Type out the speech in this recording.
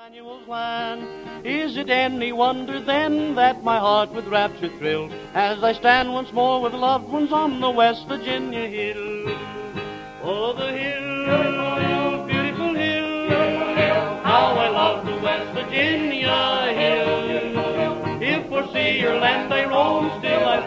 Manuel's land. Is it any wonder then that my heart with rapture thrills as I stand once more with loved ones on the West Virginia hill? Oh, the hill, beautiful hill, how I love the West Virginia hill. If for sea or land I roam, still I